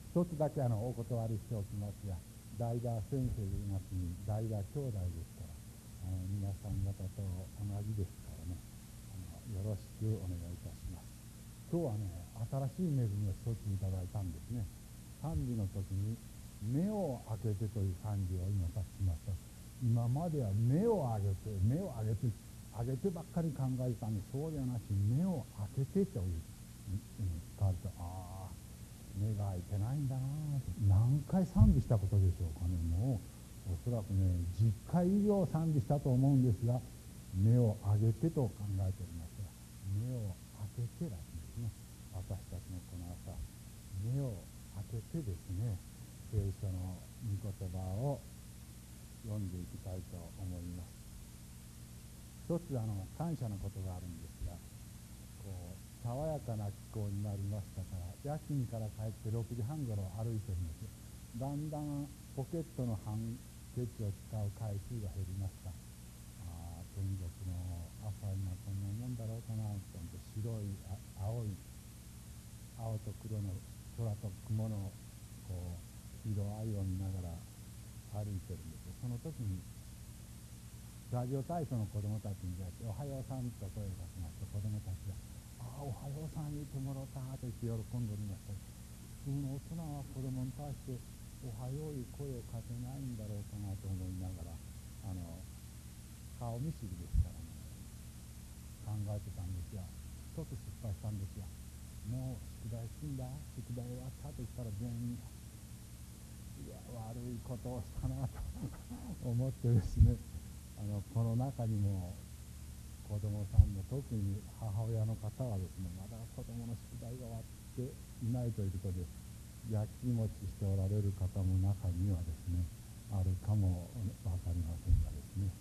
一つだけお断りしておきますが、代打先生なしに代打兄弟ですから、皆さん方と同じですからね、よろしくお願いいたします。今日はね、新しい恵みを一ついただいたんですね。賛美の時に目を開けてという賛美を今さしました。今までは目を上げてばっかり考えたんで、そうではなし目を開けてという使われた。目が開いてないんだなと何回賛美したことでしょうかね。もうおそらくね10回以上賛美したと思うんですが、目を上げてと考えておりますが、目を開けてらしいですね。私たちのこの朝、目を開けてですね、聖書の御言葉を読んでいきたいと思います。一つ感謝のことがあるんですが、爽やかな気候になりましたから、夜勤から帰って6時半ごろ歩いてるんです。だんだんポケットのハンケチを使う回数が減りました。天国の朝今こんなもんだろうかなと思って、白い青と黒の空と雲の色合いを見ながら歩いてるんです。その時にラジオ体操の子供たちに出会って、おはようさんと声をかけました。子供たちがおはようさん言ってもらったと言って喜んでおりました。普通の大人は子供に対しておはよういう声をかけないんだろうかなと思いながら、顔見知りですからね、考えてたんですが、一つ失敗したんですが、もう宿題済んだ、宿題終わったと言ったら全員悪いことをしたなと思ってですね、この中にも子供さんも特に母親の方はですね、まだ子供の宿題が終わっていないということでやきもちしておられる方も中にはですねあるかも分かりませんがですね、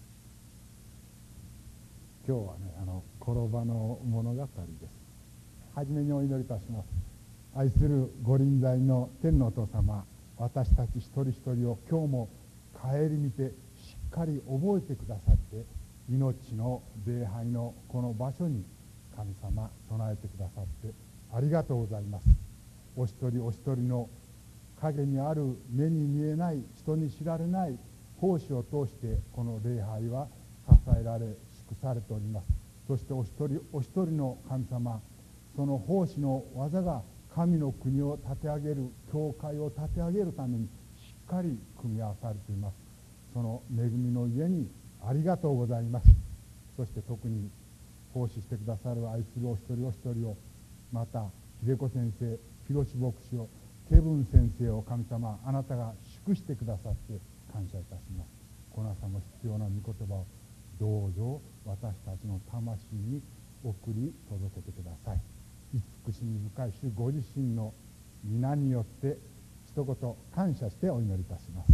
今日はね転ばの物語です。はじめにお祈りいたします。愛するご臨在の天のお父様、私たち一人一人を今日も顧みてしっかり覚えてくださって、命の礼拝のこの場所に神様備えてくださってありがとうございます。お一人お一人の影にある目に見えない人に知られない奉仕を通してこの礼拝は支えられ祝されております。そしてお一人お一人の神様、その奉仕の技が神の国を立て上げる、教会を立て上げるためにしっかり組み合わされています。その恵みのゆえにありがとうございます。そして特に奉仕してくださる愛するお一人お一人を、また秀子先生、広志牧師を、ケブン先生を神様あなたが祝してくださって感謝いたします。この朝も必要な御言葉をどうぞ私たちの魂に送り届けてください。慈しみ深い主ご自身の皆によって一言感謝してお祈りいたします。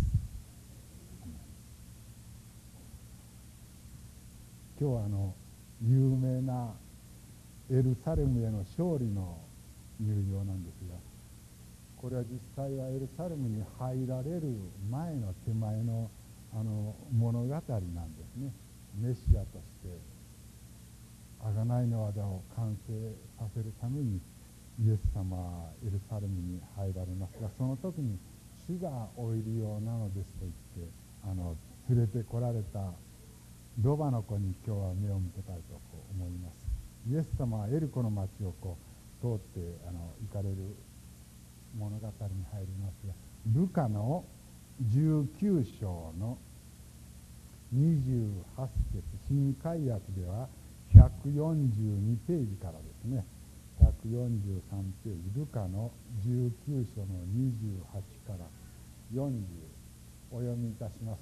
今日は有名なエルサレムへの勝利の入場なんですが、これは実際はエルサレムに入られる前の手前の物語なんですね。メシアとして贖いの技を完成させるためにイエス様はエルサレムに入られますが、その時に主がおいりようなのですと言って連れてこられたロバの子に今日は目を向けたいと思います。イエス様はエルコの町を通って行かれる物語に入りますが、ルカの19章の28節、新海訳では142ページからですね、143ページ、ルカの19章の28から40お読みいたします。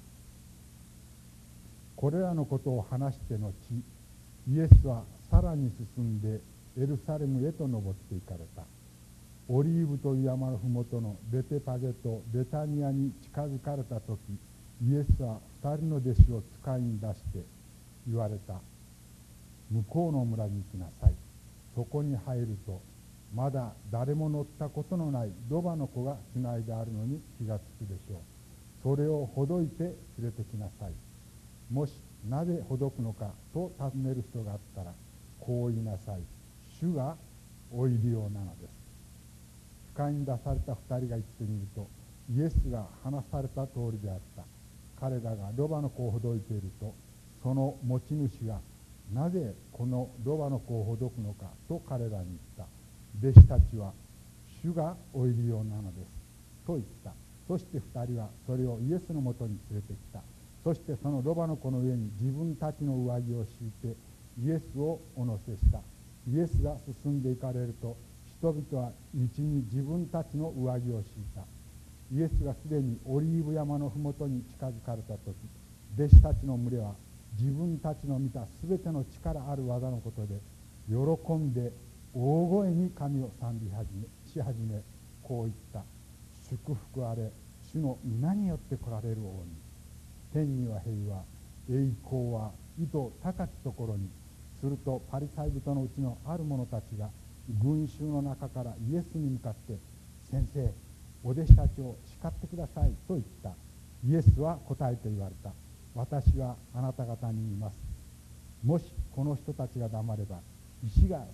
これらのことを話してのち、イエスはさらに進んでエルサレムへと登って行かれた。オリーブという山のふもとのベテパゲとベタニアに近づかれた時、イエスは2人の弟子を使いに出して言われた。向こうの村に行きなさい。そこに入ると、まだ誰も乗ったことのないロバの子がつないであるのに気がつくでしょう。それをほどいて連れてきなさい。もしなぜほどくのかと尋ねる人があったら、こう言いなさい。主がおいりようなのです。 使いに出された2人が言ってみると、イエスが話された通りであった。彼らがロバの子をほどいていると、その持ち主がなぜこのロバの子をほどくのかと彼らに言った。弟子たちは主がおいるようなのですと言った。そして2人はそれをイエスのもとに連れてきた。そしてそのロバの子の上に自分たちの上着を敷いてイエスをお乗せした。イエスが進んでいかれると、人々は道に自分たちの上着を敷いた。イエスがすでにオリーブ山のふもとに近づかれた時、弟子たちの群れは自分たちの見たすべての力ある技のことで喜んで大声に神を賛美し始め、こう言った。祝福あれ、主の皆によって来られる王に。天には平和、栄光は意図高きところに。するとパリサイ人のうちのある者たちが群衆の中からイエスに向かって、先生、お弟子たちを叱ってくださいと言った。イエスは答えて言われた。私はあなた方に言います。もしこの人たちが黙れば、石が叫びます。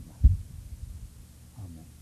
アーメン。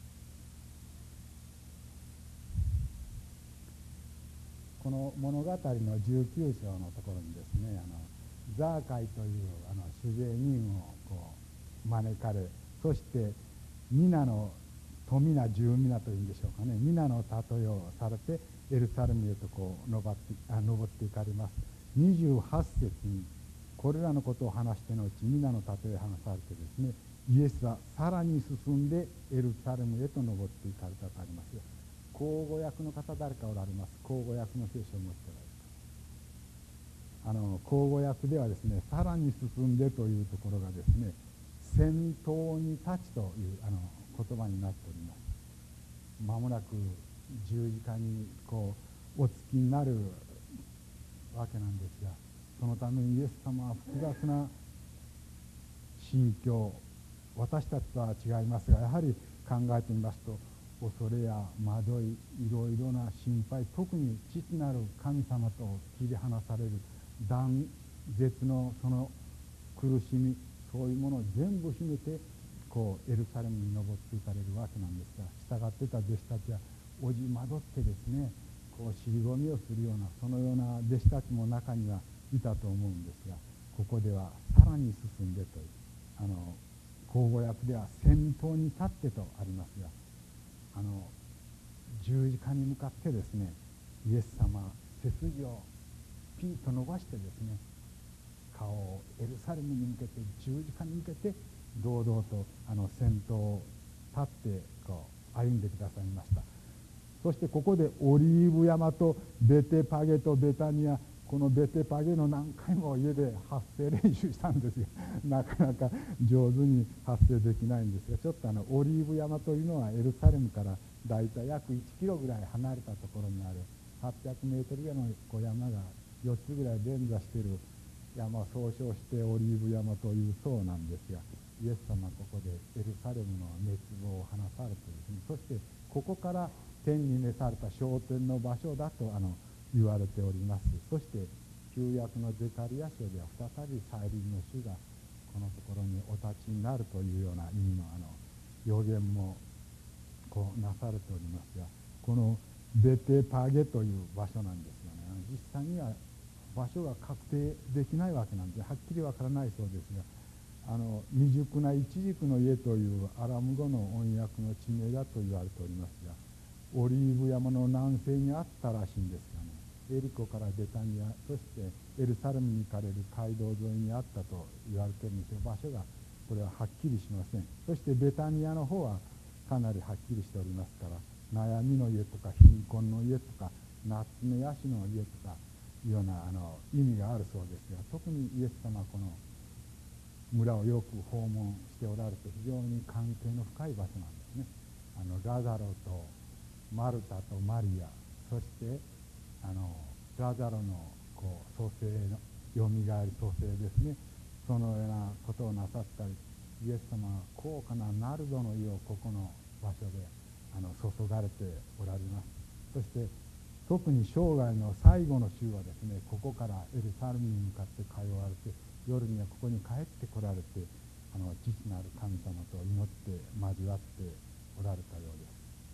この物語の19章のところにですね、ザーカイという主税人を招かれ、そして皆の富皆十皆というんでしょうかね、皆の例えをされてエルサレムへと登っていかれます。28節にこれらのことを話してのうち、皆の例えを話されてですね、イエスはさらに進んでエルサレムへと登っていかれたとありますよ。口語訳の方誰かおられます？口語訳の聖書を持っておられる方。口語訳ではですね、さらに進んでというところがですね、先頭に立ちという言葉になっております。まもなく十字架におつきになるわけなんですが、そのためにイエス様は複雑な心境、私たちとは違いますが、やはり考えてみますと、恐れや惑い、いろいろな心配、特に父なる神様と切り離される断絶のその苦しみ、そういうものを全部秘めてエルサレムに登っていかれるわけなんですが、従っていた弟子たちはおじ惑ってですね、尻込みをするような、そのような弟子たちも中にはいたと思うんですが、ここではさらに進んでという、口語訳では先頭に立ってとありますが、十字架に向かってですね、イエス様は背筋をピンと伸ばしてですね、顔をエルサレムに向けて、十字架に向けて堂々と先頭を立って歩んでくださいました。そしてここでオリーブ山とベテパゲとベタニア、このベテパゲの何回も家で発声練習したんですよ。なかなか上手に発声できないんですが、ちょっとオリーブ山というのはエルサレムからだいたい約1キロぐらい離れたところにある800メートルぐらいの山が4つぐらい連座している山を総称してオリーブ山というそうなんですが、イエス様はここでエルサレムの滅亡を話されてですね、そしてここから天に召された昇天の場所だと言われております。そして旧約のゼカリヤ書では再び再臨の主がこのところにお立ちになるというような意味の予言もなされておりますが、このベテパゲという場所なんですがね、実際には場所が確定できないわけなんで、はっきりわからないそうですが、未熟なイチジクの家というアラム語の音訳の地名だと言われておりますが、オリーブ山の南西にあったらしいんですがね、エリコからベタニア、そしてエルサレムに行かれる街道沿いにあったと言われているんですが、場所がこれははっきりしません。そしてベタニアの方はかなりはっきりしておりますから、悩みの家とか貧困の家とか夏のヤシの家とかいうような意味があるそうですが、特にイエス様はこの村をよく訪問しておられて、非常に関係の深い場所なんですね。ラザロとマルタとマリア、そしてラザロの蘇生のよみがえり蘇生ですね、そのようなことをなさったり、イエス様は高価なナルドの湯をここの場所で注がれておられます。そして特に生涯の最後の週はですね、ここからエルサレムに向かって通われて、夜にはここに帰ってこられて、父なる神様と祈って交わっておられたようです。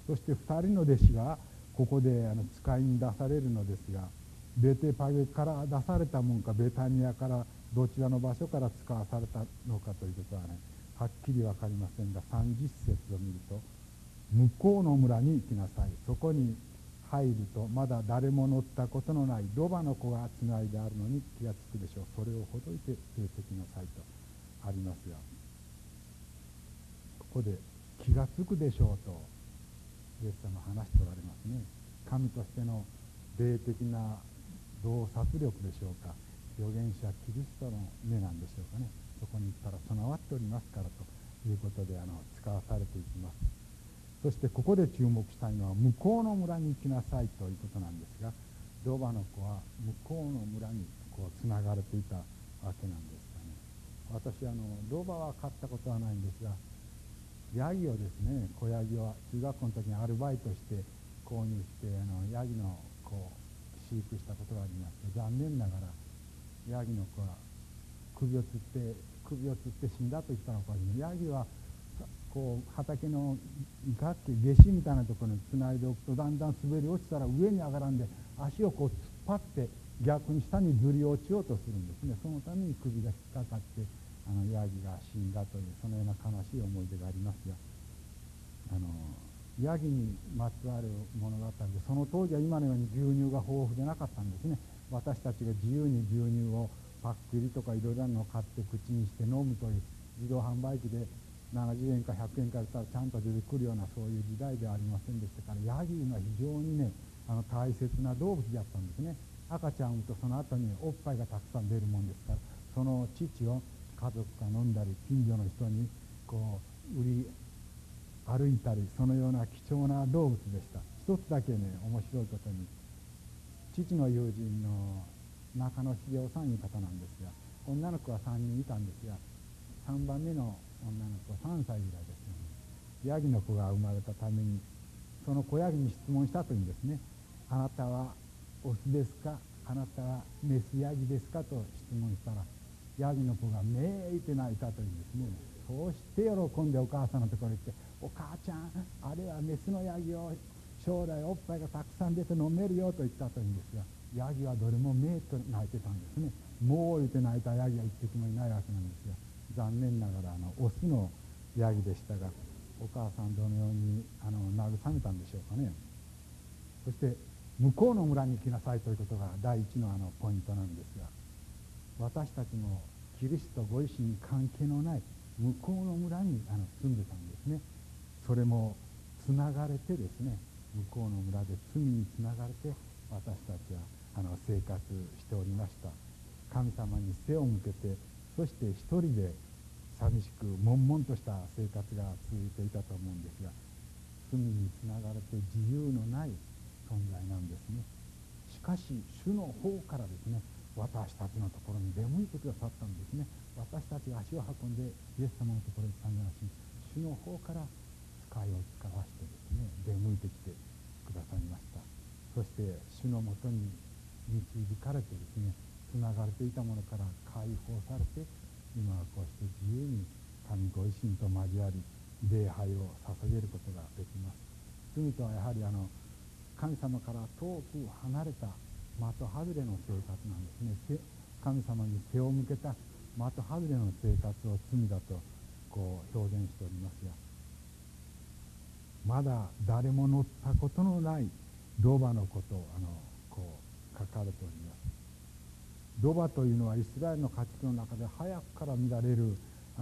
そして2人の弟子がここで使いに出されるのですが、ベテパゲから出されたもんかベタニアからどちらの場所から使わされたのかということはね、はっきり分かりませんが、30節を見ると、向こうの村に行きなさい。そこに入るとまだ誰も乗ったことのないロバの子がつないであるのに気がつくでしょう。それをほどいて連れてきなさいとありますが、ここで気がつくでしょうとイエス様は話しておられますね。神としての霊的な洞察力でしょうか、預言者キリストの目なんでしょうかね。そこに行ったら備わっておりますからということで使わされていきます。そしてここで注目したいのは、向こうの村に行きなさいということなんですが、ロバの子は向こうの村につながれていたわけなんですがね。私ロバは飼ったことはないんですが、ヤギをですね、子ヤギを中学校の時にアルバイトして購入してヤギの子を飼育したことがあります。残念ながらヤギの子は首をつって死んだと言ったのかもしれない。ヤギは畑の下肢みたいなところにつないでおくと、だんだん滑り落ちたら上に上がらんで足を突っ張って逆に下にずり落ちようとするんですね。そのために首が引っかかってヤギが死んだという、そのような悲しい思い出がありますが、ヤギにまつわる物語で、その当時は今のように牛乳が豊富でなかったんですね。私たちが自由に牛乳をパック入りとかいろいろなのを買って口にして飲むという、自動販売機で70円か100円かしたらちゃんと出てくるような、そういう時代ではありませんでしたから、ヤギが非常にね大切な動物だったんですね。赤ちゃんを産むとその後におっぱいがたくさん出るもんですから、その乳を家族が飲んだり近所の人に売り歩いたり、そのような貴重な動物でした。一つだけね、面白いことに、父の友人の中野茂雄さんいう方なんですが、女の子は3人いたんですが、3番目の女の子は3歳ぐらいですね。ヤギの子が生まれたために、その子ヤギに質問したというんですね。あなたはオスですか、あなたはメスヤギですかと質問したら、ヤギの子がめいて泣いたというんですね。そうして喜んでお母さんのところに行って、お母ちゃん、あれはメスのヤギを将来おっぱいがたくさん出て飲めるよと言ったというんですが、ヤギはどれもめいと泣いてたんですね。もう言って泣いたヤギは一匹もいないわけなんですが、残念ながらオスのヤギでしたが、お母さんどのように慰めたんでしょうかね。そして向こうの村に行きなさいということが第一のポイントなんですが、私たちもキリストご自身に関係のない向こうの村に住んでたんですね。それもつながれてですね、向こうの村で罪につながれて私たちは生活しておりました。神様に背を向けて、そして一人で寂しく悶々とした生活が続いていたと思うんですが、罪につながれて自由のない存在なんですね。しかし主の方からですね、私たちのところに出向いてくださったんですね。私たちが足を運んでイエス様のところに行ったんじゃなしに、主の方から使いを使わしてですね、出向いてきてくださいました。そして主のもとに導かれてですね、つながれていたものから解放されて、今はこうして自由に神ご自身と交わり礼拝を捧げることができます。罪とはやはり神様から遠く離れた的外れの生活なんですね。神様に背を向けた的外れの生活を罪だと表現しておりますが、まだ誰も乗ったことのないロバのことを書かれております。ロバというのはイスラエルの家畜の中で早くから見られる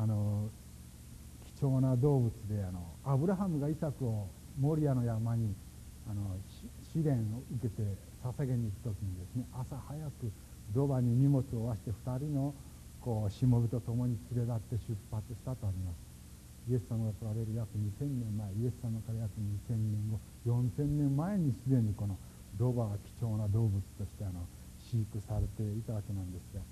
貴重な動物で、アブラハムがイサクをモリアの山に試練を受けて捧げに行く時にですね、朝早くロバに荷物を負わして2人のしもべと共に連れ立って出発したとあります。イエス様が来られる約2000年前、イエス様から約2000年後、4000年前にすでにこのロバは貴重な動物として飼育されていたわけなんですが、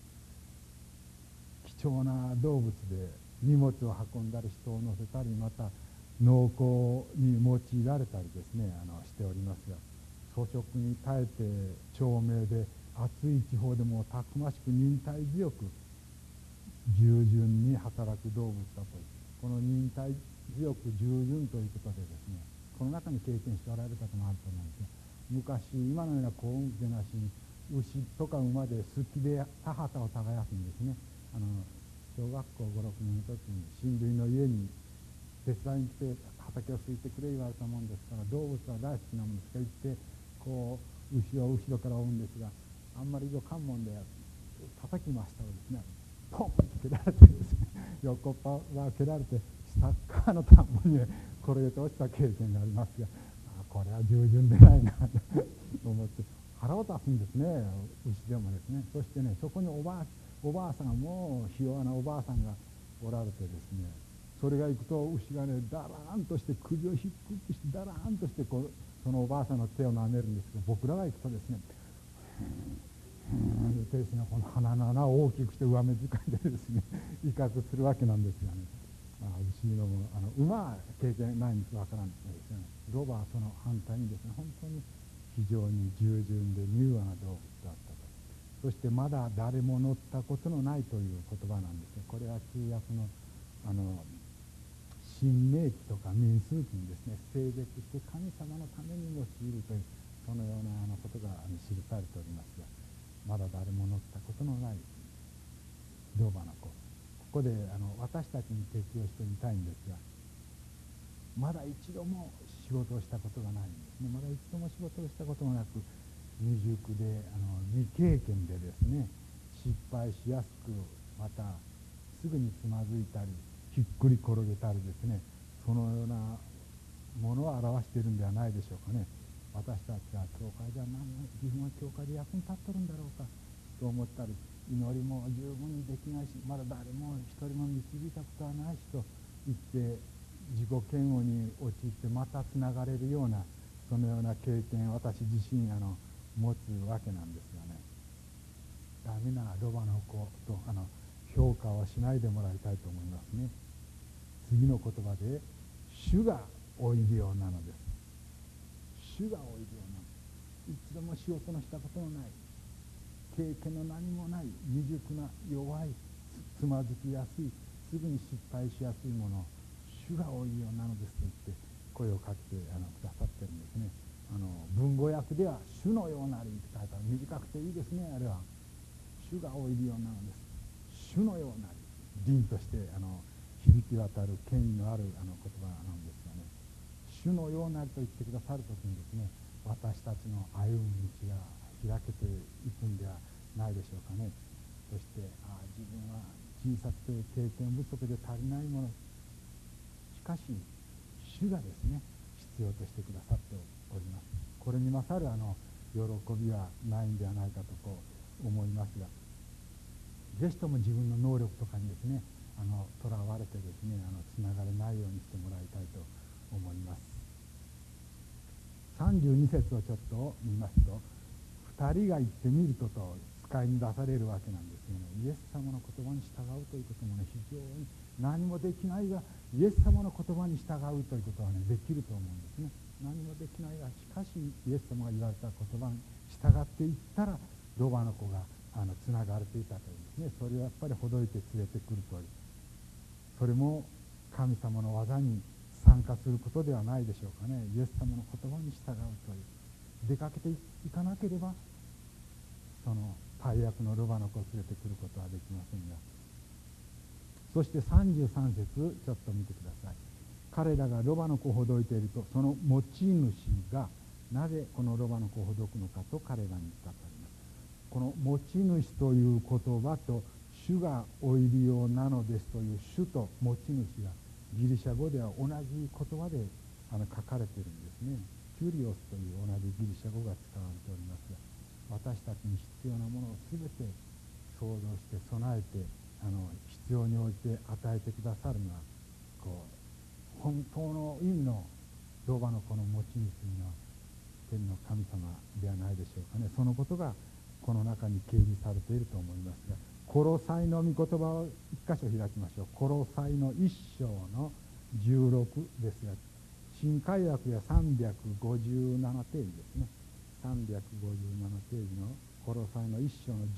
貴重な動物で荷物を運んだり人を乗せたり、また農耕に用いられたりですねしておりますが、粗食に耐えて長命で暑い地方でもたくましく忍耐強く従順に働く動物だという、この忍耐強く従順ということでですね、 この中に経験しておられる方もあると思うんですが、昔今のような幸運でなしに牛とか馬で好きで田畑を耕すんですね。小学校5、6年の時に親類の家に手伝いに来て畑をすいてくれ言われたもんですから、動物は大好きなもんですから行ってこう牛を後ろから追うんですが、あんまりいかんもんで叩きましたらですね、ポンと蹴られてですね、横っ腹が蹴られてサッカーの田んぼに転げて落ちた経験がありますが、これは従順でないなと思って腹を立つんですね、牛でもですね。そしてね、そこにおばあさんが、もうひ弱なおばあさんがおられてですね、それが行くと牛がね、だらーんとして首を低くしてだらーんとしてこうそのおばあさんの手を舐めるんですが、僕らが行くとですね、言ってですね、この鼻の穴を大きくして上目遣いでですね威嚇するわけなんですがね、牛のも馬は経験ないんですわからんですね。ロバはその反対にですね、本当に非常に従順で柔和な動物だったと。そしてまだ誰も乗ったことのないという言葉なんですが、これは旧約の新明記とか民数記にですね、聖別して神様のために用いるという、そのようなことが記されておりますが、まだ誰も乗ったことのないロバの子、ここで私たちに適用してみたいんですが、まだ一度も仕事をしたことがないんですね。まだ一度も仕事をしたことがなく、未熟で未経験でですね、失敗しやすく、またすぐにつまずいたりひっくり転げたりですね、そのようなものを表しているんではないでしょうかね。私たちは教会では自分は教会で役に立ってるんだろうかと思ったり、祈りも十分にできないし、まだ誰も一人も導いたことはないしと言って自己嫌悪に陥ってまたつながれるような、そのような経験を私自身持つわけなんですがね、ダメなロバの子と評価はしないでもらいたいと思いますね。次の言葉で主がおいでよなのです。主がおいでよなの。一度も仕事のしたことのない、経験の何もない、未熟な弱い、つまずきやすい、すぐに失敗しやすいものを主がおいでよなのですと言って声をかけてくださってるんですね。文語訳では主のようなりって書いてある。短くていいですね。あれは主がおいでよなのです。主のようなり、凛として響き渡る権威のある言葉なんですがね、主のようなりと言ってくださるときにですね、私たちの歩む道が開けていくんではないでしょうかね。そして自分は小さくて経験不足で足りないもの、しかし主がですね必要としてくださっております。これに勝る喜びはないんではないかと思いますが、ぜひとも自分の能力とかにですねとらわれてですねつながれないようにしてもらいたいと思います。32節をちょっと見ますと、2人が言ってみると使いに出されるわけなんですよね。イエス様の言葉に従うということもね、非常に何もできないがイエス様の言葉に従うということはねできると思うんですね。何もできないが、しかしイエス様が言われた言葉に従っていったらロバの子がつながれていたというですね、それをやっぱりほどいて連れてくるという、それも神様の技に参加することではないでしょうかね。イエス様の言葉に従うという、出かけていかなければその大役のロバの子を連れてくることはできませんが、そして33節ちょっと見てください。彼らがロバの子をほどいていると、その持ち主がなぜこのロバの子をほどくのかと彼らに言ったとあります。この持ち主という言葉と主がおいでよなのですという主と持ち主がギリシャ語では同じ言葉で書かれているんですね。キュリオスという同じギリシャ語が使われておりますが、私たちに必要なものを全て想像して備えて必要に応じて与えてくださるのは本当の意味のロバの子の持ち主の天の神様ではないでしょうかね。そのことがこの中に掲示されていると思いますが、コロサイの御言葉を一箇所開きましょう。コロサイの1章の16ですが、新海訳や357ページですね。357ページのコロサイの1章の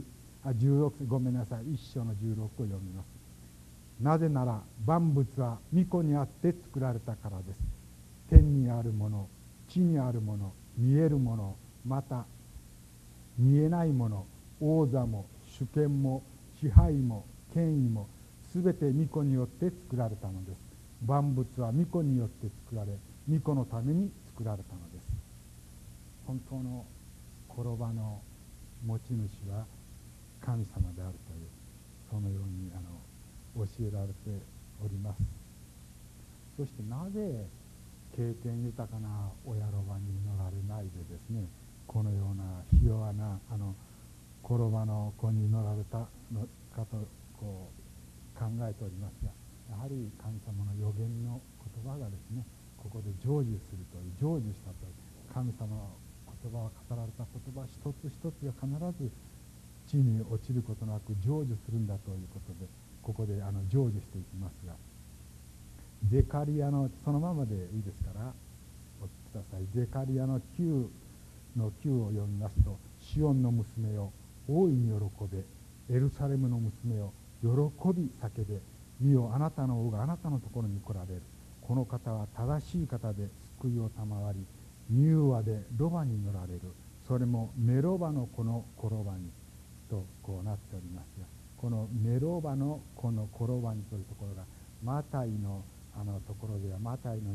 16、ごめんなさい、1章の16を読みます。なぜなら万物は御子にあって作られたからです。 天にあるもの、地にあるもの、見えるもの、また見えないもの、王座も主権も支配も権威もすべて御子によって作られたのです。万物は御子によって作られ、御子のために作られたのです。本当の転ばの持ち主は神様であるという、そのように教えられております。そしてなぜ経験豊かな親ロバに乗られないでですね、このようなひ弱な転ばの子に乗られたのかとこう考えておりますが、やはり神様の予言の言葉がですね、ここで成就するという、成就したという、神様の言葉を語られた言葉一つ一つが必ず地に落ちることなく成就するんだということで、ここで成就していきますが、ゼカリアのそのままでいいですからお聞きください。ゼカリアの9の9を読みますと、シオンの娘よ大いに喜べ、エルサレムの娘よ喜び叫べ、見よあなたの王があなたのところに来られる。この方は正しい方で救いを賜り、柔和でロバに乗られる。それもメロバの子の転ばにとこうなっておりますが、このメロバの子の転ばにというところがマタイのところでは、マタイの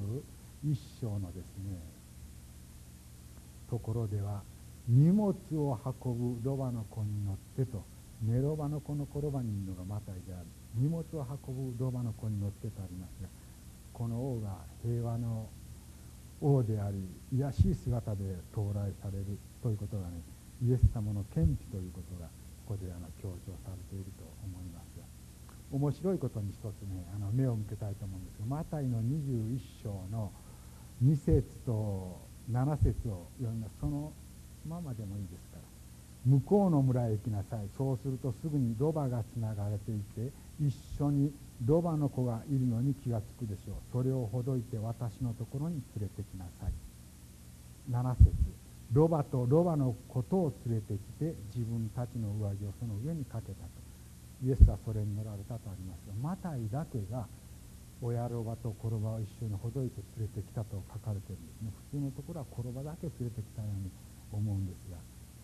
21章のですねところでは、荷物を運ぶロバの子に乗ってと、メロバの子の転ばにいるのがマタイである。荷物を運ぶロバの子に乗ってとありますが、この王が平和の王であり、卑しい姿で到来されるということがね、イエス様の顕知ということがここで強調されていると思いますが、面白いことに一つね、目を向けたいと思うんですが、マタイの21章の2節と7節を読みます。そのままでもいいですから。向こうの村へ行きなさい。そうするとすぐにロバがつながれていて、一緒にロバの子がいるのに気がつくでしょう。それをほどいて私のところに連れてきなさい。7節、ロバとロバのことを連れてきて、自分たちの上着をその上にかけたと。イエスはそれに乗られたとありますが、マタイだけが親ロバと転ばを一緒にほどいて連れてきたと書かれているんですね。普通のところは転ばだけ連れてきたように思うんですが、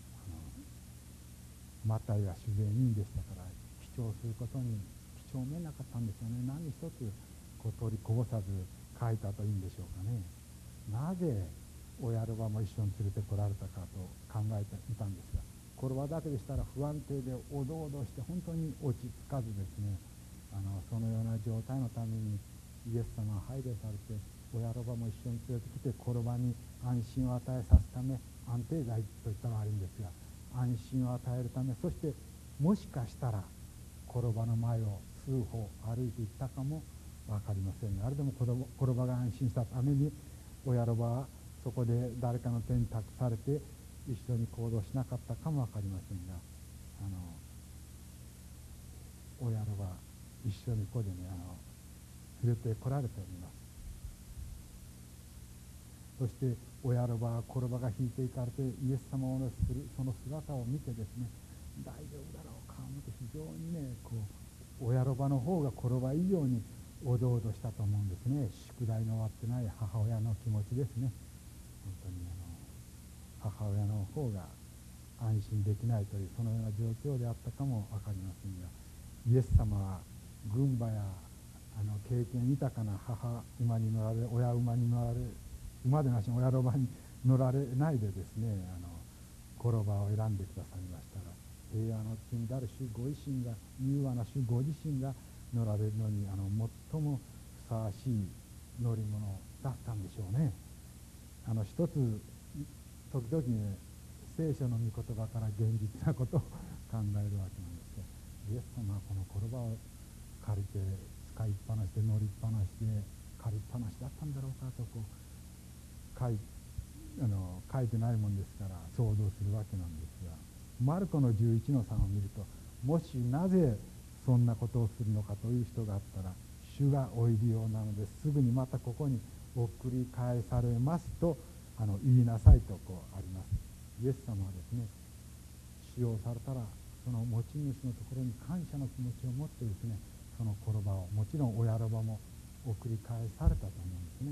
マタイは主税人でしたから、記帳することに几帳面なかったんですよね。何一つこう取りこぼさず書いたというんでしょうかね。なぜ親ロバも一緒に連れてこられたかと考えてみたんですが、転ばだけでしたら不安定でおどおどして本当に落ち着かずですね、そのような状態のためにイエス様は配慮されて、親ロバも一緒に連れてきて転ばに安心を与えさすため、安定剤といったら悪いんですが、安心を与えるため、そしてもしかしたら転ばの前を数歩歩いていったかも分かりませんが、あれでも転ばが安心したために親ロバはそこで誰かの手に託されて一緒に行動しなかったかも分かりませんが、親ロバ一緒にここでね連れてこられております。そして親ロバは転ばが引いていかれてイエス様をするその姿を見てですね、大丈夫だろうかと非常にねこう親ロバの方が転ば以上におどおどしたと思うんですね。宿題の終わってない母親の気持ちですね。本当に母親の方が安心できないというそのような状況であったかも分かりませんが、イエス様は軍馬や経験豊かな母馬に乗られ、親馬に乗られ、馬でなしに親ロバに乗られないでですね、転ばを選んでくださいましたが、平和の君である主ご自身が、柔和な主ご自身が乗られるのに最もふさわしい乗り物だったんでしょうね。一つ時々ね、聖書の御言葉から現実なことを考えるわけなんですが、イエス様はこの転ばを借りて使いっぱなしで乗りっぱなしで借りっぱなしだったんだろうかとこう書いてないもんですから想像するわけなんですが、マルコの11の3を見ると、もしなぜそんなことをするのかという人があったら、主がおいでようなのですぐにまたここに送り返されますと言いなさいとこうあります。イエス様はですね、使用されたらその持ち主のところに感謝の気持ちを持ってですね、その転ばを、もちろん親ロバも送り返されたと思うんですね。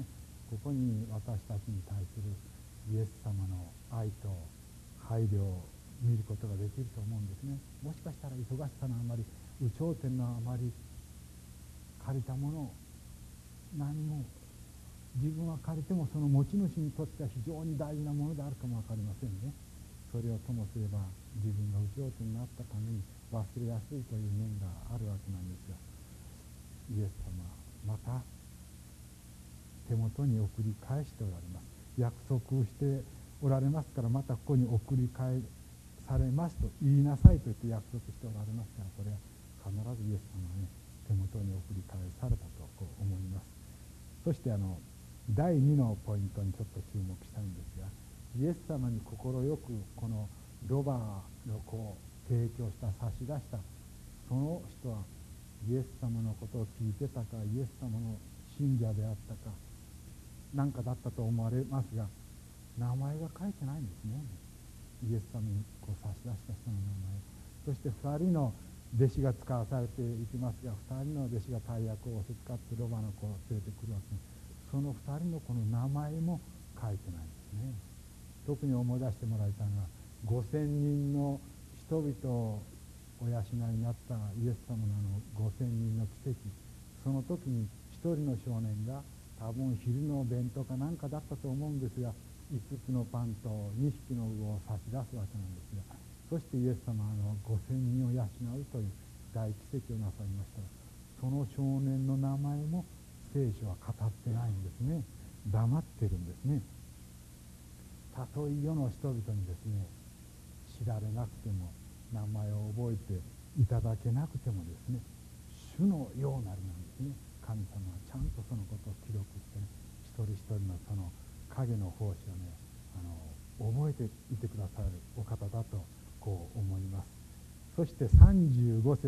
ここに私たちに対するイエス様の愛と配慮を見ることができると思うんですね。もしかしたら忙しさのあまり、有頂天のあまり、借りたものを何も、自分は借りてもその持ち主にとっては非常に大事なものであるかも分かりませんね。それをともすれば自分が有頂天になったために忘れやすいという面があるわけなんですが、イエス様はまた手元に送り返しておられます。約束をしておられますから、またここに送り返されますと言いなさいと言って約束しておられますから、これは必ずイエス様はね、手元に送り返されたとこう思います。そして第2のポイントにちょっと注目したいんですが、イエス様に快くこのロバの子を提供した、差し出したその人はイエス様のことを聞いてたか、イエス様の信者であったか何かだったと思われますが、名前が書いてないんですね。イエス様にこう差し出した人の名前。そして2人の弟子が使わされていきますが、2人の弟子が大役を押し使ってロバの子を連れてくるわけです。その2人のこの名前も書いてないんですね。特に思い出してもらいたいのは、5000人の人々をお養いになったイエス様の5000人の奇跡、その時に一人の少年が多分昼の弁当か何かだったと思うんですが、5つのパンと2匹の魚を差し出すわけなんですが、そしてイエス様は5000人を養うという大奇跡をなさいました。その少年の名前も聖書は語ってないんですね。黙ってるんですね。たとえ世の人々にですね、知られなくても、名前を覚えていただけなくてもですね、主のようなるなんですね。神様はちゃんとそのことを記録してね、一人一人のその影の奉仕をね、覚えていてくださるお方だとこう思います。そして35節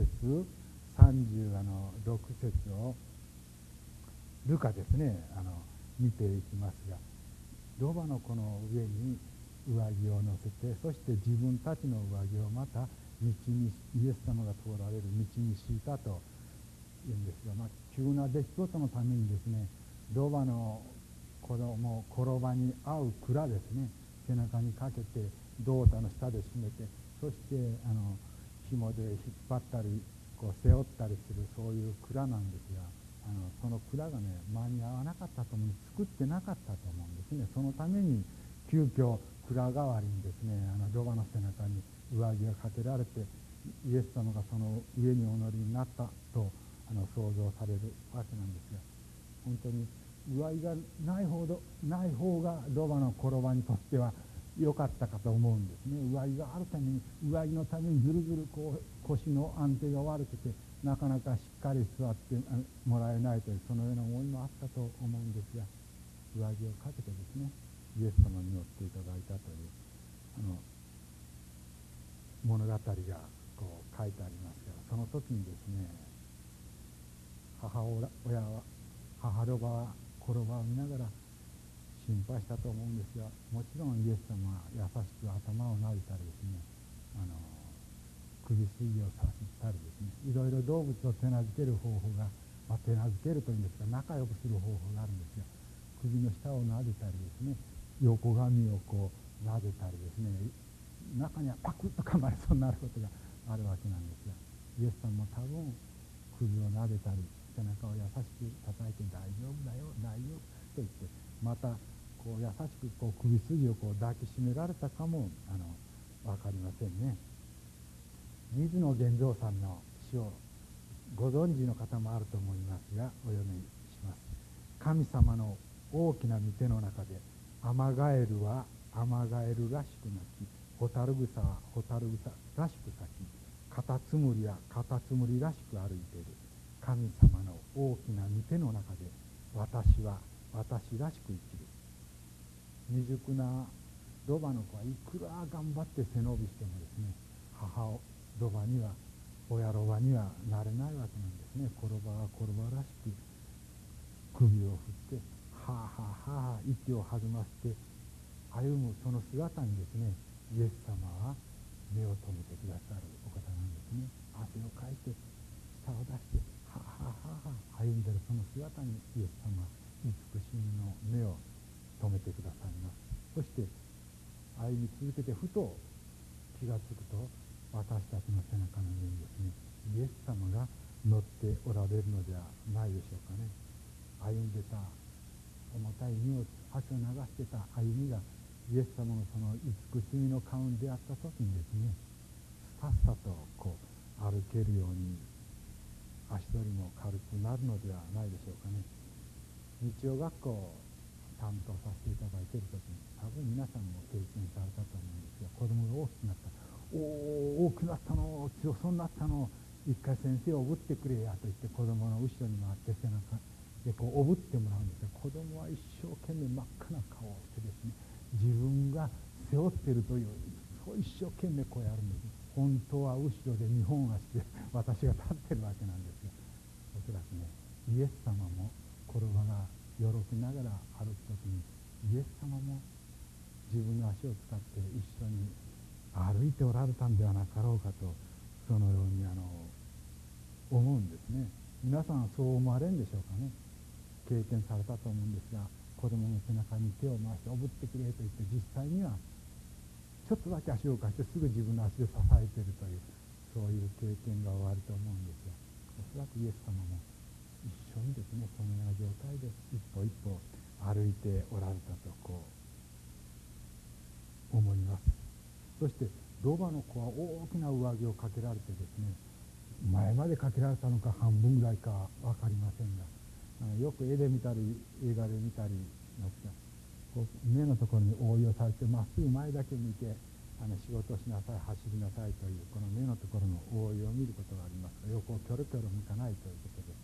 36節をルカですね、見ていきますが、ロバの子の上に上着を乗せて、そして自分たちの上着をまた道に、イエス様が通られる道に敷いたというんですが、急な出来事のためにですね、ロバの子供、転ばに合う蔵ですね、背中にかけて胴太の下で締めて、そして紐で引っ張ったりこう背負ったりする、そういう蔵なんですが、その蔵がね、間に合わなかったと思う、作ってなかったと思うんですね。そのために急遽蔵代わりにですね、ロバの背中に上着がかけられて、イエス様がその上にお乗りになったと想像されるわけなんですが、本当に上着がない方がロバの転ばにとっては良かったかと思うんですね。上着があるために、上着のためにずるずるこう腰の安定が悪くて、なかなかしっかり座ってもらえないという、そのような思いもあったと思うんですが、上着をかけてですね、イエス様に乗っていただいたという物語がこう書いてありますが、その時にですね、母ロバは転ばを見ながら心配したと思うんですが、もちろんイエス様は優しく頭を撫でたりですね、首筋をさすったりですね、いろいろ動物を手なずける方法が、手なずけるというんですか、仲良くする方法があるんですが、首の下を撫でたりですね、横髪をこう撫でたりですね、中にはパクッと噛まれそうになることがあるわけなんですが、イエス様も多分首を撫でたり、背中を優しく叩いて大丈夫だよ大丈夫と言って、またこう優しくこう首筋をこう抱きしめられたかも分かりませんね。水野源三さんの詩をご存知の方もあると思いますが、お読みします。神様の大きな御手の中で、アマガエルはアマガエルらしく鳴き、ホタルグサはホタルグサらしく咲き、カタツムリはカタツムリらしく歩いている。神様の大きな御手の中で、私は私らしく生きる。未熟なロバの子はいくら頑張って背伸びしてもですね、母ロバには、親ロバにはなれないわけなんですね。転ばは転ばらしく首を振って、はあはあはあ息を弾ませて歩むその姿にですね、イエス様は目を留めてくださるお方なんですね。汗をかいて舌を出してはあはあはあ歩んでるその姿にイエス様は慈しみの目を歩み続けてふと気がつくと私たちの背中の上にですねイエス様が乗っておられるのではないでしょうかね。歩んでた重たい荷物汗を流してた歩みがイエス様のその慈しみの顔に出会った時にですねさっさとこう歩けるように足取りも軽くなるのではないでしょうかね。日曜学校を担当させていただいている時に多分皆さんも経験されたと思うんですが、子供が大きくなった大きくなったの強そうになったの一回先生をおぶってくれやと言って子供の後ろに回って背中でこうおぶってもらうんですが、子供は一生懸命真っ赤な顔をしてですね自分が背負っているというそう一生懸命こうやるんです。本当は後ろで2本足で私が立ってるわけなんですよ。おそらくねイエス様も転ばがよろけながら歩くときにイエス様も自分の足を使って一緒に歩いておられたんではなかろうかとそのように思うんですね。皆さんはそう思われるんでしょうかね。経験されたと思うんですが、子供の背中に手を回しておぶってくれと言って実際にはちょっとだけ足を貸してすぐ自分の足で支えているというそういう経験がおありと思うんですが、おそらくイエス様も一緒にですねそのような状態で一歩一歩歩いておられたとこう思います。そしてロバの子は大きな上着をかけられてですね前までかけられたのか半分ぐらいか分かりませんが、よく絵で見たり映画で見たりますが、こう目のところに応用されてまっすぐ前だけ見て仕事をしなさい走りなさいというこの目のところの応用を見ることがありますが、横をキョロキョロ向かないということで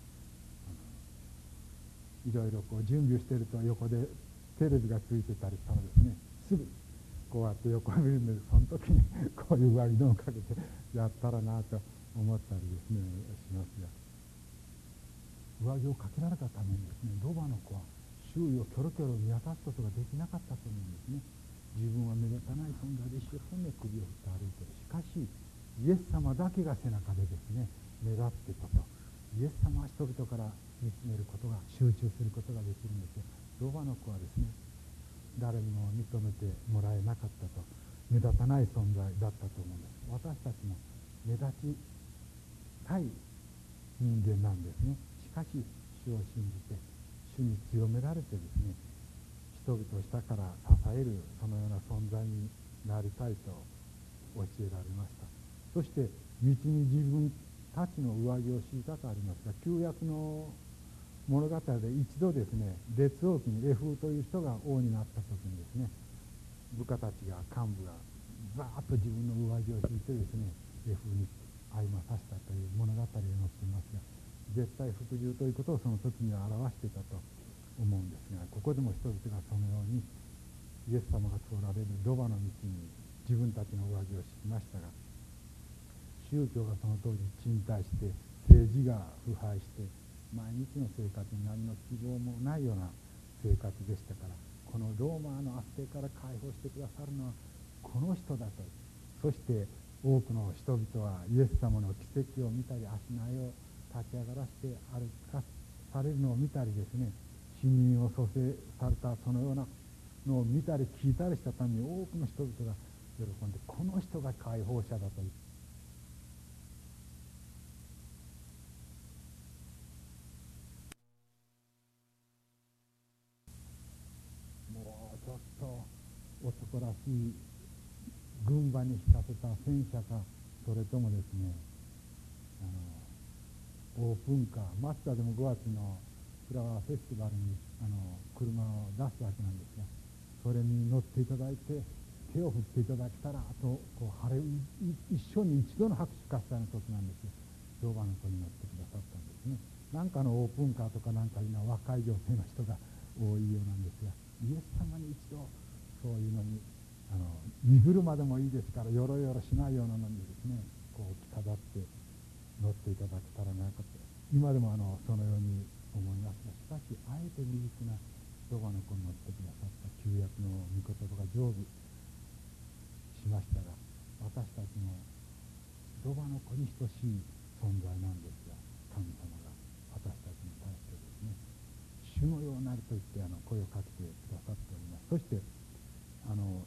いろいろこう準備をしていると横でテレビがついてたりしたらですねすぐこうやって横を見るんで、その時にこういう上着でもかけてやったらなと思ったりですねしますが、上着をかけられたためにですねロバの子は周囲をキョロキョロ見渡すことができなかったと思うんですね。自分は目立たない存在で一生懸命首を振って歩いている。しかしイエス様だけが背中でですね目立っていたと。イエス様は人々から見つめることが集中することができるんですよ。ロバの子はですね誰にも認めてもらえなかったと、目立たない存在だったと思うんです。私たちも目立ちたい人間なんですね。しかし主を信じて主に強められてですね人々を下から支えるそのような存在になりたいと教えられました。そして道に自分たちの上着を敷いたとありますが、旧約の物語で一度ですね列王記にエフーという人が王になった時にですね部下たちが幹部がザーッと自分の上着を引いてですねエフーに歩まさせたという物語が載っていますが、絶対服従ということをその時には表していたと思うんですが、ここでも人々がそのようにイエス様が通られるロバの道に自分たちの上着を敷きましたが、宗教がその当時沈滞して政治が腐敗して毎日の生活に何の希望もないような生活でしたから、このローマの圧政から解放してくださるのはこの人だと。そして多くの人々はイエス様の奇跡を見たり足苗を立ち上がらせて歩かされるのを見たりですね、死人を蘇生されたそのようなのを見たり聞いたりしたために多くの人々が喜んで、この人が解放者だと言って、もうちょっと男らしい軍馬に引かせた戦車か、それともですねオープンカー、マツダでも5月のフラワーフェスティバルに車を出すわけなんですが、それに乗っていただいて手を振っていただけたらとこう晴れ一生に一度の拍手喝采の時なんですよ。ロバの子に乗ってくださったんですね。なんかのオープンカーとかなんか今若い女性の人が多いようなんですが、イエス様に一度そういうのに荷車でもいいですからよろよろしないようなのにですねこう着飾って乗っていただけたらなと今でもそのように思いますが、しかしあえて未熟なロバの子に乗ってくださった旧約の御言葉が成就しましたが、私たちもロバの子に等しい存在なんですが、神様が私たちに対してですね主のようなると言って声をかけてくださっております。そして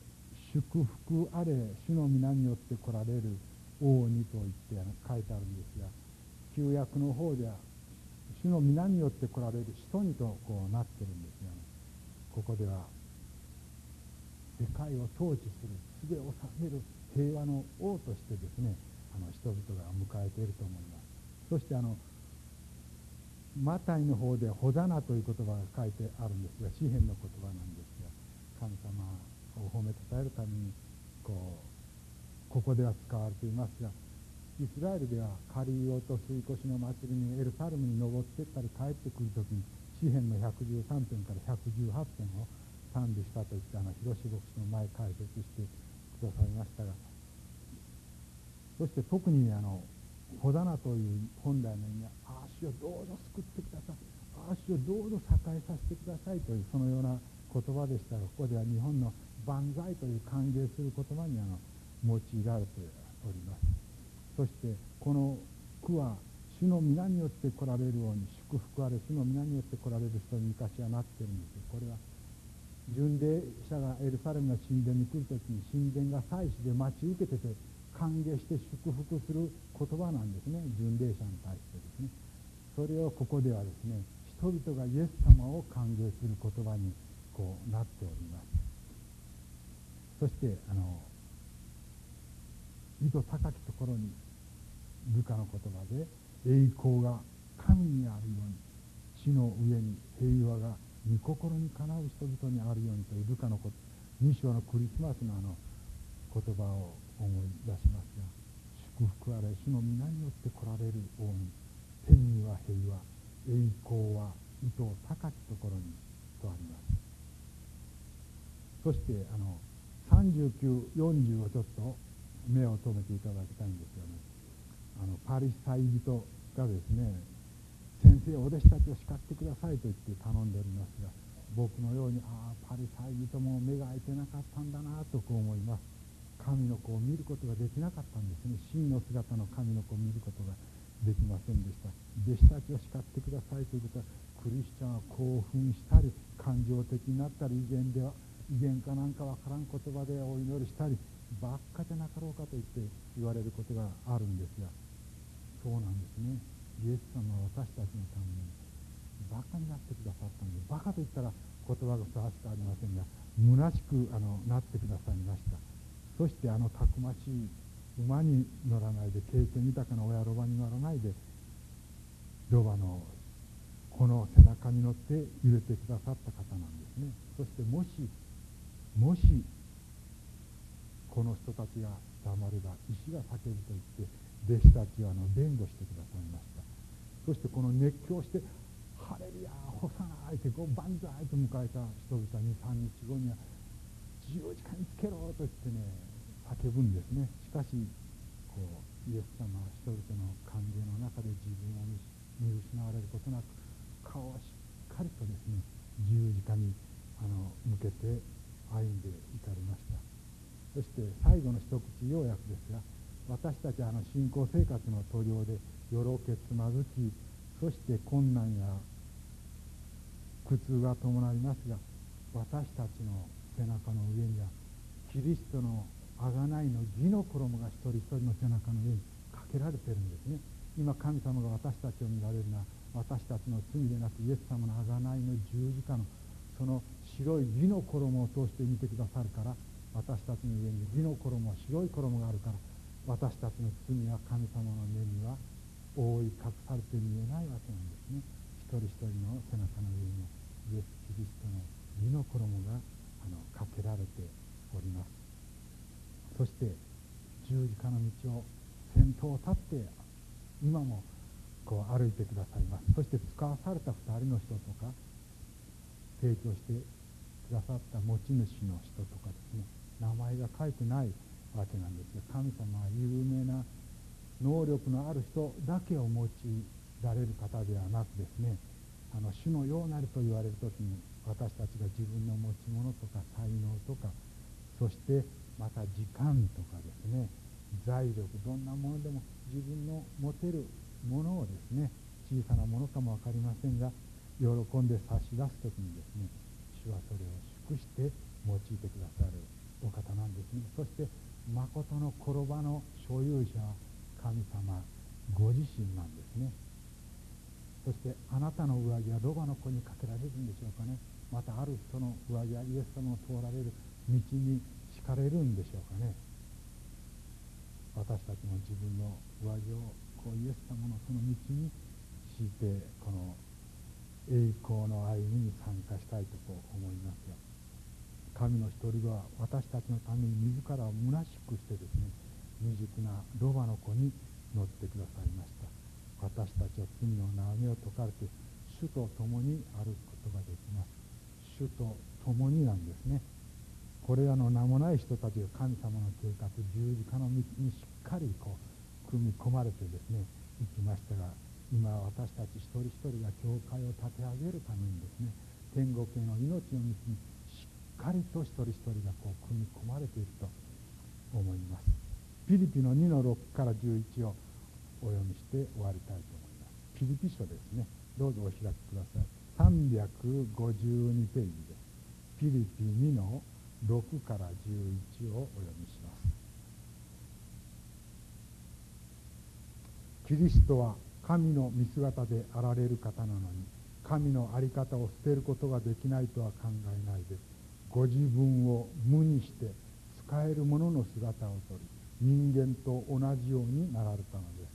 祝福あれ主の皆によって来られる王にと言って書いてあるんですが、旧約の方では主の皆によって来られる人にとこうなってるんですが、ここでは世界を統治する、すべを治める平和の王としてですね、人々が迎えていると思います。そしてマタイの方でホザナという言葉が書いてあるんですが、詩篇の言葉なんですが、神様を褒めたたえるためにここでは使われていますが、イスラエルではカリオと吸い越しの祭りにエルサレムに登っていったり帰ってくるときに、詩篇の113編から118編を賛美したといって広志牧師の前解説してくださいましたが、そして特にホザナという本来の意味は、主をどうぞ救ってください、主をどうぞ栄えさせてくださいというそのような言葉でしたが、ここでは日本の万歳という歓迎する言葉に用いられております。そしてこの句は主の皆によって来られるように、祝福あれ主の皆によって来られる人に昔はなっているんです。これは巡礼者がエルサレムの神殿に来るときに、神殿が祭司で待ち受けてて歓迎して祝福する言葉なんですね、巡礼者に対してですね。それをここではですね、人々がイエス様を歓迎する言葉にこうなっております。そして井戸高きところに、ルカの言葉で栄光が神にあるように、地の上に平和が御心にかなう人々にあるようにというルカの2章のクリスマスの言葉を思い出しますが、祝福あれ主の皆によって来られる王に、天には平和、栄光は意図高きところにとあります。そして39、40をちょっと目を留めていただきたいんですよね。パリサイ人がですね、先生お弟子たちを叱ってくださいと言って頼んでおりますが、僕のようにパリサイ人も目が開いてなかったんだなとこう思います。神の子を見ることができなかったんですね。真の姿の神の子を見ることができませんでした。弟子たちを叱ってくださいということは、クリスチャンは興奮したり感情的になったり、威厳かなんかわからん言葉でお祈りしたりばっかじゃなかろうかと言って言われることがあるんですが、そうなんですね。イエス様は私たちのためにバカになってくださったので、バカと言ったら言葉がふさわしくありませんが、虚しくなってくださいました。そしてたくましい馬に乗らないで、経験豊かな親ロバに乗らないで、ロバのこの背中に乗って揺れてくださった方なんですね。そしてもしこの人たちが黙れば石が叫ぶと言って弟子たちは弁護してくださいました。そしてこの熱狂してハレルヤホサナーって万歳と迎えた人々は 2,3 日後には十字架につけろと言ってね叫ぶんですね。しかしイエス様は人々の歓迎の中で自分を見失われることなく、顔をしっかりとですね十字架に向けて歩んでいかれました。そして最後の一口要約ですが、私たちは信仰生活の途上でよろけつまずき、そして困難や苦痛が伴いますが、私たちの背中の上にはキリストの贖いの義の衣が一人一人の背中の上にかけられているんですね。今神様が私たちを見られるのは、私たちの罪でなくイエス様の贖いの十字架のその白い義の衣を通して見てくださるから、私たちの上に義の衣、白い衣があるから、私たちの罪は神様の目には覆い隠されて見えないわけなんですね。一人一人の背中の上にはイエス・キリストの義の衣がかけられております。そして十字架の道を先頭を立って今も歩いてくださいます。そして使わされた2人の人とか、提供してくださった持ち主の人とかですね、名前が書いてないわけなんですが、神様は有名な能力のある人だけを用いられる方ではなくですね、主のようなると言われるときに、私たちが自分の持ち物とか才能とか、そしてまた時間とかですね、財力、どんなものでも自分の持てるものをですね、小さなものかも分かりませんが、喜んで差し出すときにですね、主はそれを祝して用いてくださるお方なんですね。そして誠の転ばの所有者は神様ご自身なんですね。そしてあなたの上着はロバの子にかけられるんでしょうかね。またある人の上着はイエス様の通られる道に敷かれるんでしょうかね。私たちも自分の上着をこうイエス様のその道に敷いて、この栄光の歩みに参加したいとこう思いますよ。神の一人子は私たちのために自らを虚しくしてですね、未熟なロバの子に乗ってくださいました。私たちは罪の悩みを解かれて主と共に歩くことができます。主と共になんですね。これらの名もない人たちが神様の計画、十字架の道にしっかり組み込まれてですね行きましたが、今私たち一人一人が教会を立て上げるためにですね、天国への命の道にしっかりと一人一人が組み込まれていると思います。ピリピの2の6から11をお読みして終わりたいと思います。ピリピ書ですね。どうぞお開きください。352ページです。ピリピ2の6から11をお読みします。キリストは神の見姿であられる方なのに、神の在り方を捨てることができないとは考えないで、ご自分を無にして使える者の姿をとり、人間と同じようになられたのです。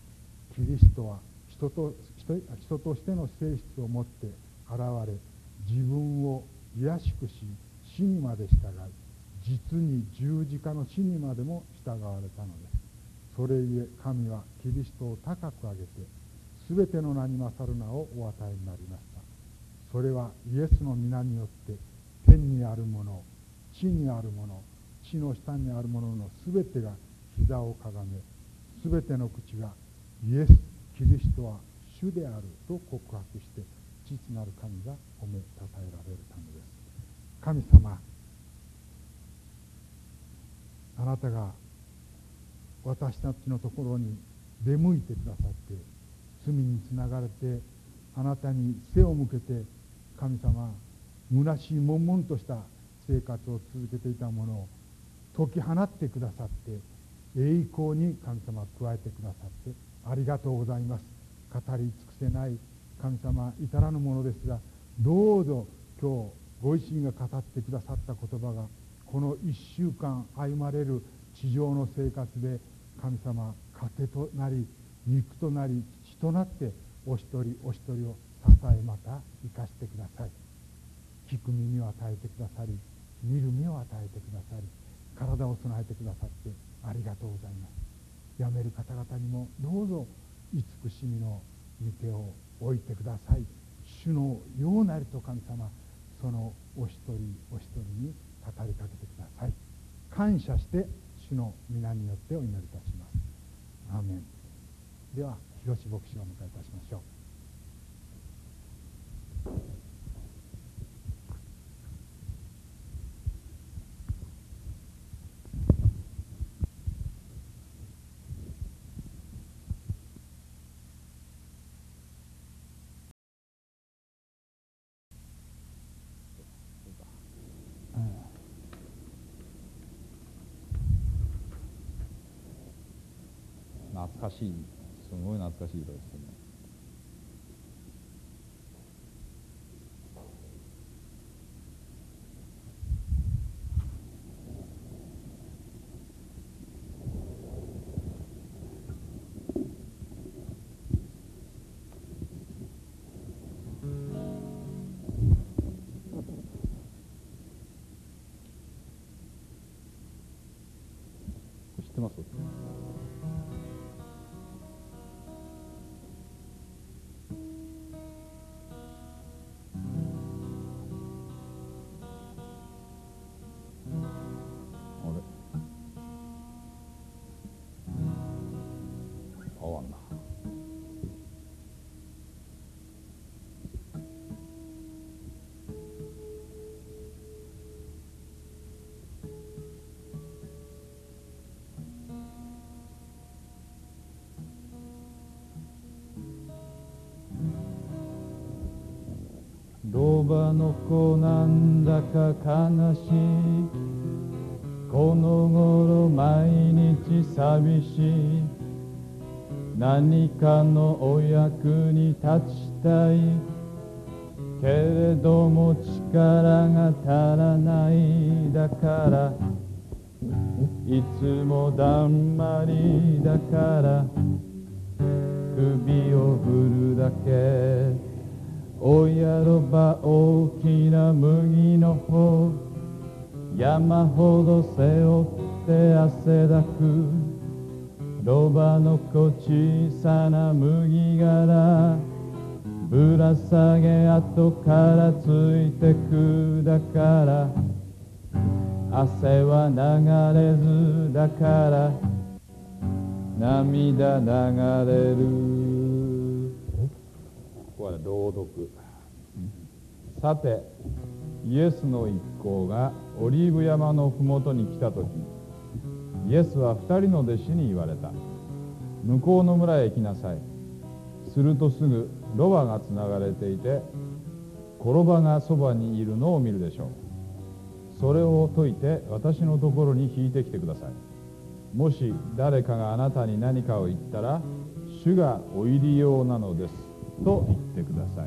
キリストは人としての性質を持って現れ、自分を卑しくし、死にまで従い、実に十字架の死にまでも従われたのです。それゆえ神はキリストを高く上げて、すべての名に勝る名をお与えになりました。それはイエスの皆によって、天にあるもの、地にあるもの、地の下にあるもののすべてが膝をかがめ、すべての口がイエス・キリストは主であると告白して、父なる神が褒めたたえられるためです。神様、あなたが私たちのところに出向いてくださって、罪につながれてあなたに背を向けて、神様、虚しい悶々とした生活を続けていたものを解き放ってくださって、栄光に神様加えてくださってありがとうございます。語り尽くせない神様至らぬものですが、どうぞ今日ご自身が語ってくださった言葉が、この1週間歩まれる地上の生活で神様、糧となり肉となり血となって、お一人お一人を支え、また生かしてください。聞く耳を与えてくださり、見る目を与えてくださり、体を備えてくださってありがとうございます。辞める方々にもどうぞ慈しみの御手を置いてください。主のようなりと神様、そのお一人お一人に語りかけてください。感謝して主の皆によってお祈りいたします。アーメン。では広志牧師をお迎えいたしましょう。 懐かしい、すごい懐かしい色ですね。知ってます？合わんな。ロバの子なんだか悲しいこの頃毎日寂しい、何かのお役に立ちたいけれども力が足らない、だからいつもだんまりだから首を振るだけ。おやろば大きな麦の方、山ほど背負って汗だく、ロバの子小さな麦殻ぶら下げ後からついてく、だから汗は流れず、だから涙流れる。ここは朗読。さてイエスの一行がオリーブ山のふもとに来た時、イエスは2人の弟子に言われた。向こうの村へ行きなさい。するとすぐロバがつながれていて、転ばがそばにいるのを見るでしょう。それを解いて私のところに引いてきてください。もし誰かがあなたに何かを言ったら、主がお入り用なのですと言ってください。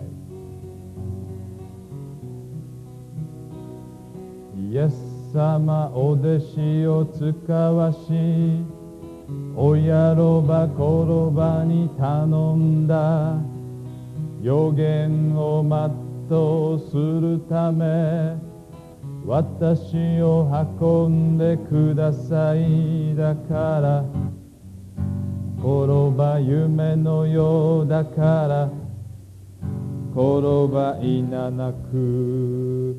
イエス様お弟子を使わし、おやろば転ばに頼んだ。予言を全うするため私を運んでください。だから転ば夢のようだから、転ばいななく。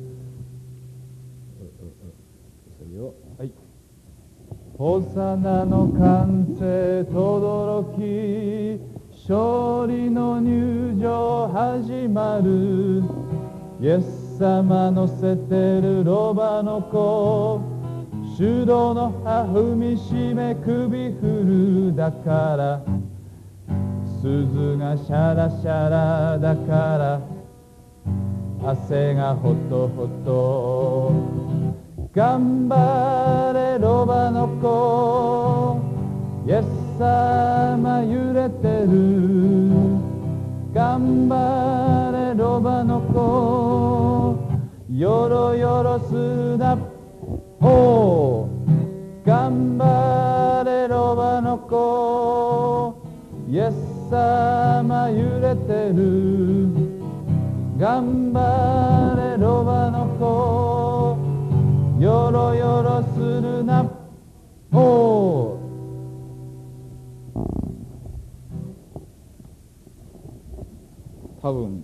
はい。ホサナの歓声とどろき、勝利の入場始まる。イエス様乗せてるロバの子、手動の歯踏みしめ首振る。だから鈴がシャラシャラだから、汗がほとほと。頑張れロバの子、イエス様揺れてる。頑張れロバの子、よろよろすな。おう頑張れロバの子、イエス様揺れてる。頑張れロバの子、よろよろするな。おう多分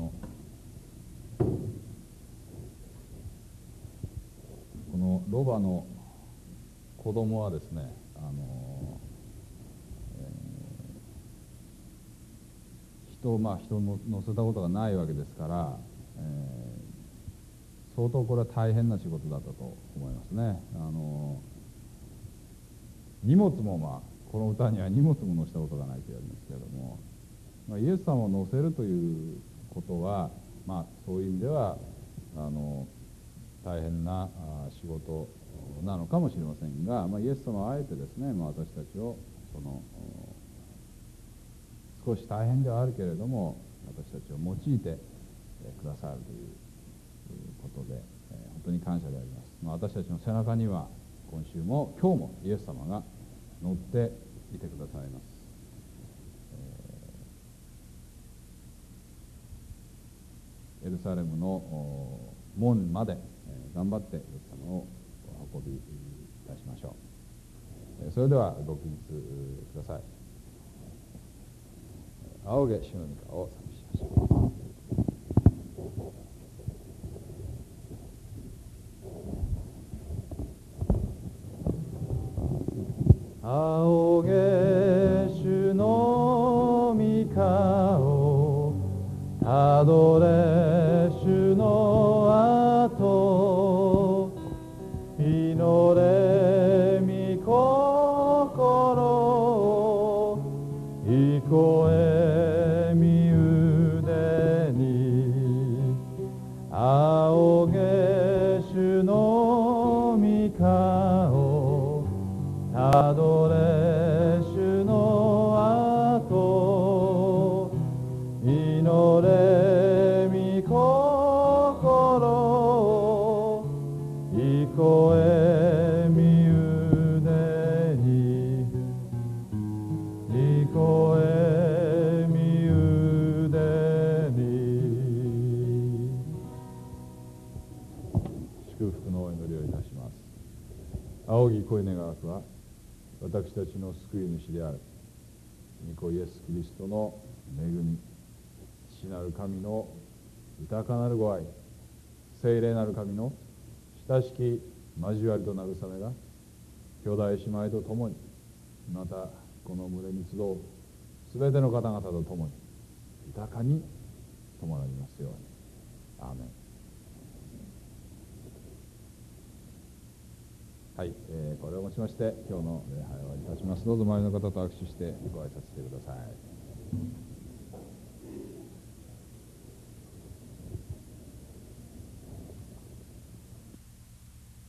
このロバの子供はですね、人を乗せたことがないわけですから、相当これは大変な仕事だったと思いますね。荷物もこの歌には荷物も乗せたことがないと言われますけれども、イエス様を乗せるということは、そういう意味では大変な仕事なのかもしれませんが、イエス様はあえてですね、私たちを少し大変ではあるけれども私たちを用いてくださるということで、本当に感謝であります。私たちの背中には今週も今日もイエス様が乗っていてくださいます。エルサレムの門まで頑張ってイエス様をお運びいたしましょう。それではご起立ください。仰げ主の御顔を賛美しましょう。仰げ主の御顔、たどれ主の後、祈れ御心、いこえ御腕に。仰げ主の御顔、 祝福のお祈りをいたします。仰ぎ声願わくは、私たちの救い主である御子イエス・キリストの恵み、父なる神の豊かなるご愛、聖霊なる神の親しき交わりと慰めが、兄弟姉妹と共に、またこの群れに集うすべての方々と共に豊かに伴いますように。アーメン。はい、これをもちまして今日の礼拝を終わりいたします。どうぞ周りの方と握手してご挨拶してください。